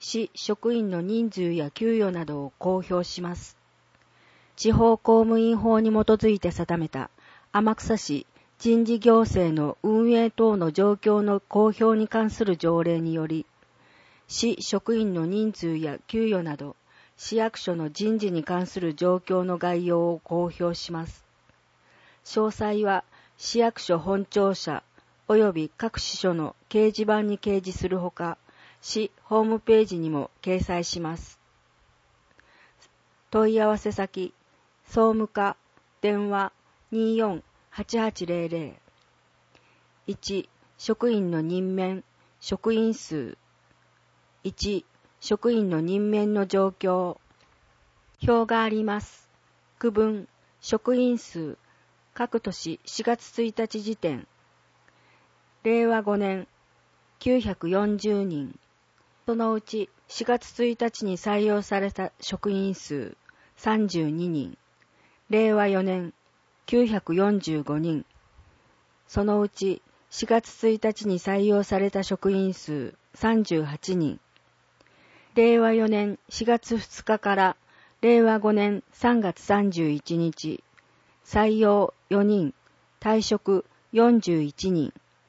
市職員の人数や給与などを公表します。地方公務員法に基づいて定めた天草市人事行政の運営等の状況の公表に関する条例により、市職員の人数や給与など、市役所の人事に関する状況の概要を公表します。詳細は市役所本庁舎及び各支所の掲示板に掲示するほか、市ホームページにも掲載します。問い合わせ先、総務課、電話 24-8800。1、職員の任免、職員数。1、職員の任免の状況。表があります。区分、職員数、各年4月1日時点。令和5年、940人。そのうち4月1日に採用された職員数32人。令和4年、945人。そのうち4月1日に採用された職員数38人。令和4年4月2日から令和5年3月31日、採用4人、退職41人。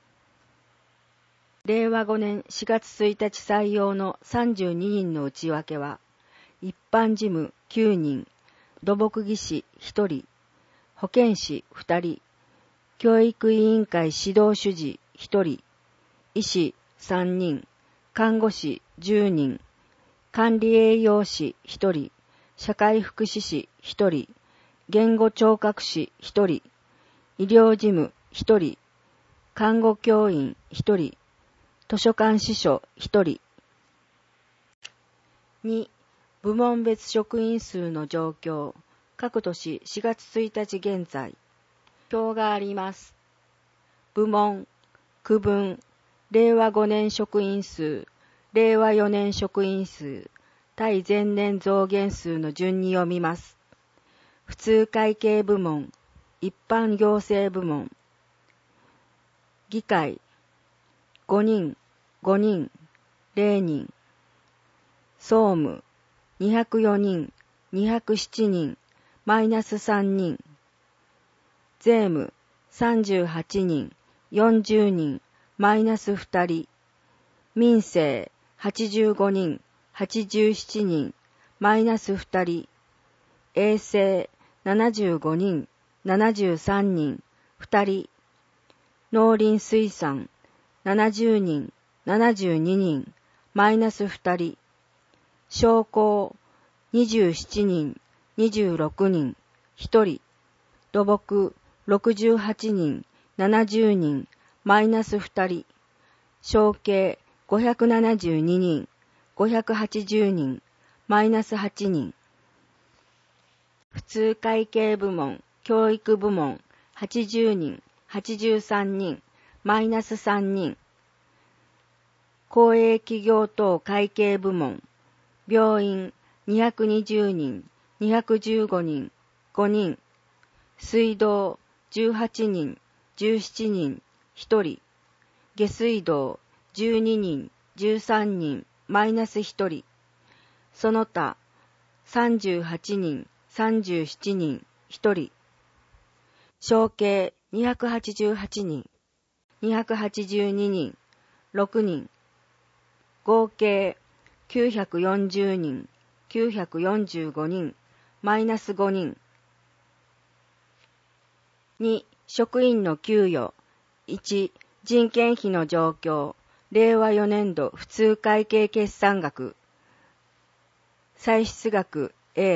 令和5年4月1日採用の32人の内訳は、一般事務9人、土木技師1人、保健師2人、教育委員会指導主事1人、医師3人、看護師10人、管理栄養士1人、社会福祉士1人、言語聴覚士1人、医療事務1人、看護教員1人、図書館司書1人。2、部門別職員数の状況、各年4月1日現在。表があります。部門、区分、令和5年職員数、令和4年職員数、対前年増減数の順に読みます。普通会計部門、一般行政部門。議会、5人、5人、0人。総務、204人、207人、マイナス3人。税務、38人、40人、マイナス2人。民生、85人、87人、マイナス2人。衛生、75人、73人、2人。農林水産、70人、72人、マイナス2人。商工、27人、26人、1人。土木、68人、70人、マイナス2人。承継、572人、580人、マイナス8人。普通会計部門、教育部門、80人、83人、マイナス3人。公営企業等会計部門、病院、220人、215人、5人。水道、18人、17人、1人。下水道、12人、13人、マイナス1人。その他、38人、37人、1人。承継、288人、282人、6人。合計、940人、945人、マイナス5人。2、職員の給与。1、人件費の状況。令和4年度普通会計決算額。歳出額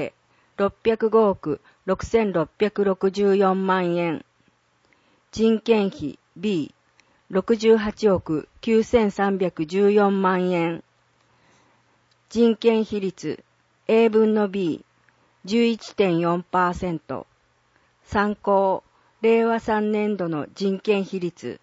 A、605億6664万円。人件費 B、68億9314万円。人件費率 A 分の B、11.4%。参考、令和3年度の人件費率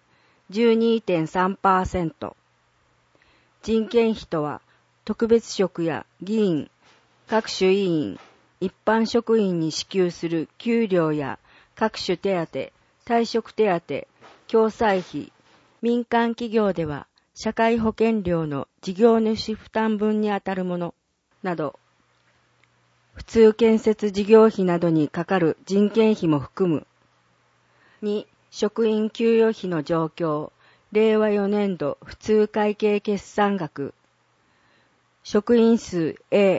12.3%。人件費とは、特別職や議員、各種委員、一般職員に支給する給料や各種手当、退職手当、共済費、民間企業では社会保険料の事業主負担分にあたるものなど、普通建設事業費などにかかる人件費も含む。2、職員給与費の状況、令和4年度普通会計決算額。職員数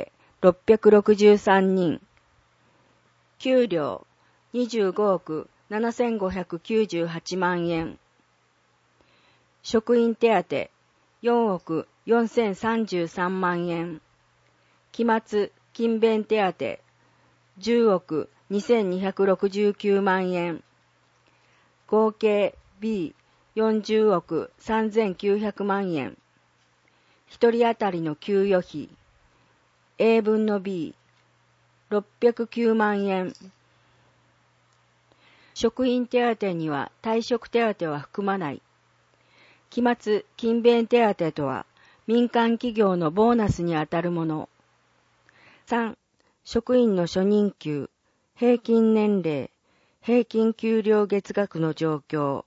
A663 人。給料25億7598万円。職員手当4億4033万円。期末勤勉手当10億2269万円。合計 B40 億3900万円。一人当たりの給与費 A 分の B609 万円。職員手当には退職手当は含まない。期末勤勉手当とは民間企業のボーナスにあたるもの。3、職員の初任給、平均年齢、平均給料月額の状況。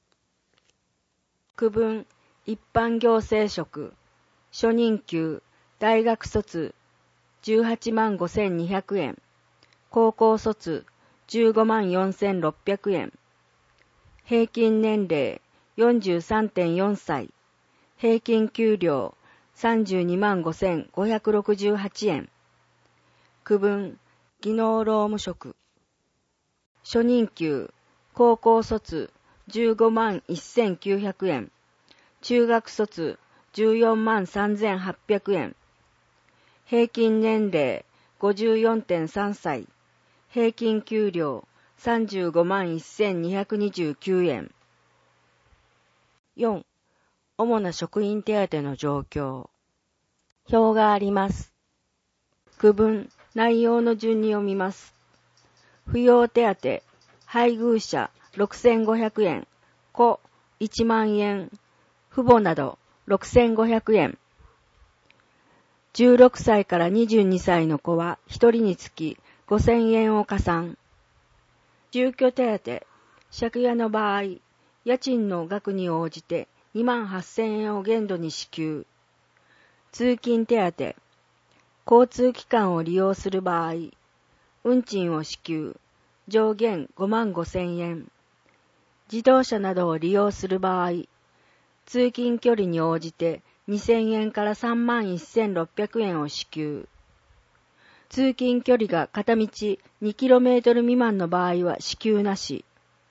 区分、一般行政職、初任給、大学卒、18万5200円、高校卒、15万4600円、平均年齢、43.4 歳、平均給料、32万5568円。区分、技能労務職。初任給、高校卒、15万1900円、中学卒、14万3800円。平均年齢、54.3 歳、平均給料、35万1229円。4、主な職員手当の状況。表があります。区分、内容の順に読みます。扶養手当、配偶者6500円、子1万円、父母など6500円。16歳から22歳の子は1人につき5000円を加算。住居手当、借家の場合、家賃の額に応じて2万8000円を限度に支給。通勤手当、交通機関を利用する場合、運賃を支給、上限5万5000円。自動車などを利用する場合、通勤距離に応じて2000円から3万1600円を支給。通勤距離が片道 2km 未満の場合は支給なし。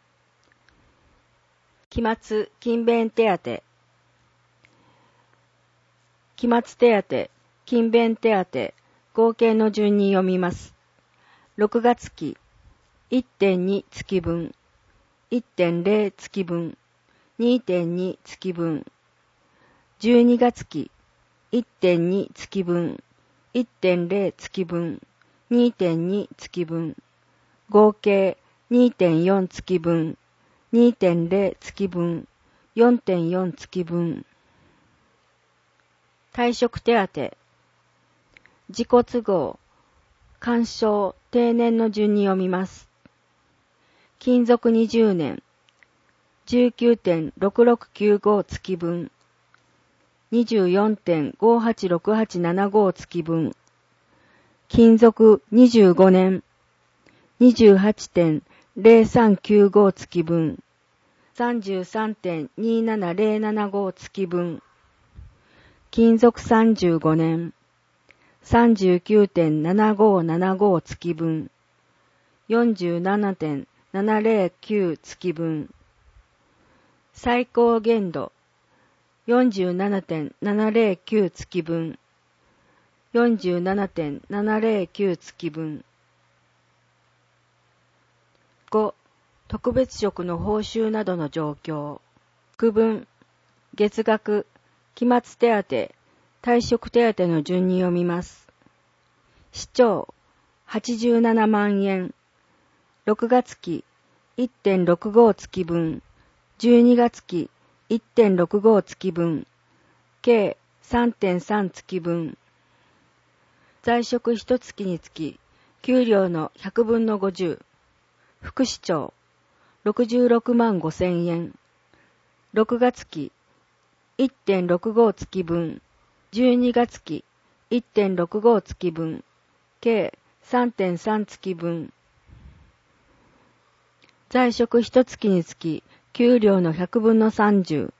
期末勤勉手当。期末手当、勤勉手当、合計の順に読みます。6月期、1.2 月分、1.0 月分、2.2 月分。12月期、1.2 月分、1.0 月分、2.2 月分。合計 2.4 月分、2.0 月分、4.4 月分。退職手当、自己都合、干渉、定年の順に読みます。勤続20年、19.6695 月分、24.586875 月分。勤続25年、28.0395 月分、33.27075 月分。勤続35年、39.7575 月分、47.709 月分。最高限度、47.709 月分、47.709 月分。5、特別職の報酬などの状況。区分、月額、期末手当、退職手当の順に読みます。市長、87万円。6月期、1.65 月分。12月期、1.65 月分。計 3.3 月分。在職1月につき、給料の100分の50。副市長、66万5000円。6月期、 1.65 月分、12月期 1.65 月分、計 3.3 月分。在職1月につき、給料の100分の30。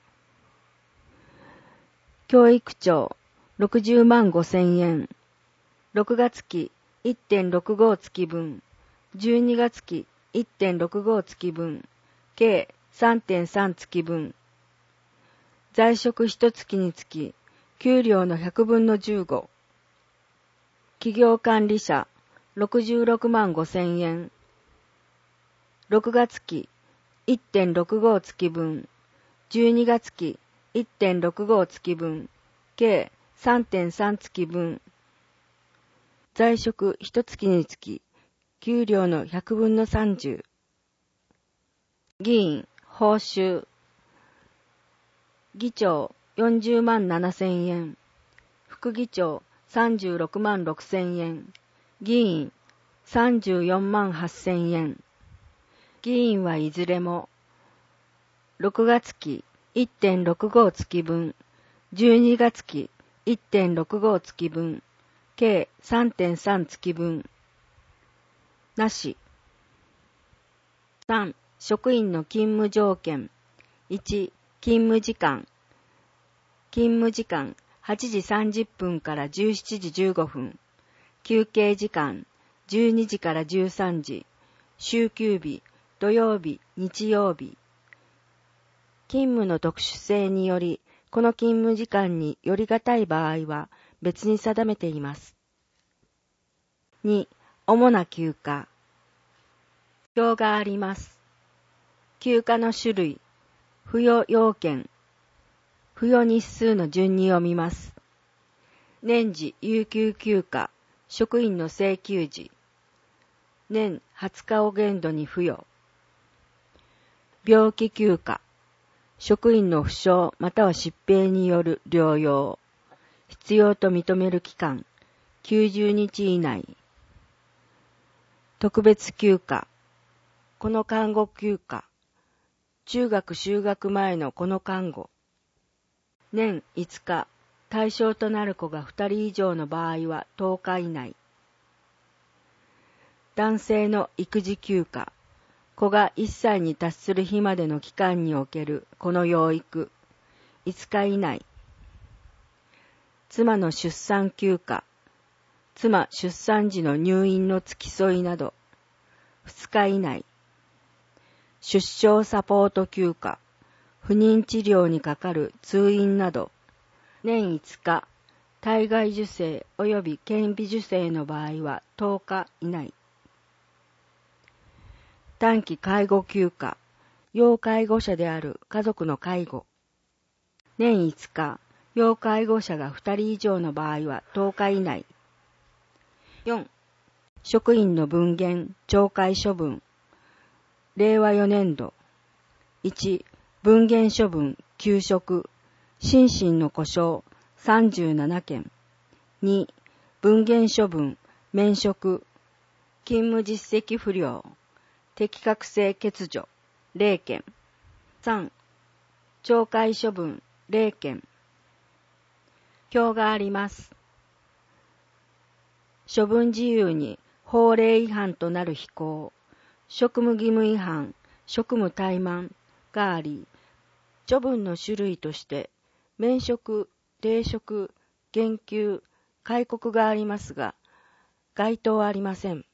教育庁60万5千円。6月期 1.65 月分、12月期 1.65 月分、計 3.3 月分。在職1月につき、給料の100分の15。企業管理者66万5千円。6月期 1.65 月分、12月期 1.65 月分、計 3.3 月分。在職1月につき、給料の100分の30。議員、報酬。議長40万7千円。副議長36万6千円。議員34万8千円。議員はいずれも、6月期 1.65 月分、12月期 1.65 月分、計 3.3 月分。なし。3、職員の勤務条件。1、勤務時間。勤務時間8時30分から17時15分。休憩時間12時から13時。週休日、土曜日、日曜日。勤務の特殊性により、この勤務時間によりがたい場合は別に定めています。2、主な休暇。表があります。休暇の種類、付与要件、付与日数の順に読みます。年次有給休暇、職員の請求時。年20日を限度に付与。病気休暇、職員の負傷または疾病による療養。必要と認める期間、90日以内。特別休暇、この看護休暇。中学就学前のこの看護。年5日、対象となる子が2人以上の場合は10日以内。男性の育児休暇。子が1歳に達する日までの期間における子の養育。5日以内。妻の出産休暇。妻出産時の入院の付き添いなど。2日以内。出生サポート休暇。不妊治療にかかる通院など。年5日。体外受精及び顕微授精の場合は10日以内。短期介護休暇。要介護者である家族の介護。年5日。要介護者が2人以上の場合は10日以内。4. 職員の分減、懲戒処分。令和4年度。1. 分減処分、休職。心身の故障、37件。2. 分減処分、免職。勤務実績不良。適格性欠如、0件。3. 懲戒処分、0件。表があります。処分事由に法令違反となる非行、職務義務違反、職務怠慢があり、処分の種類として免職、停職、減給、戒告がありますが、該当はありません。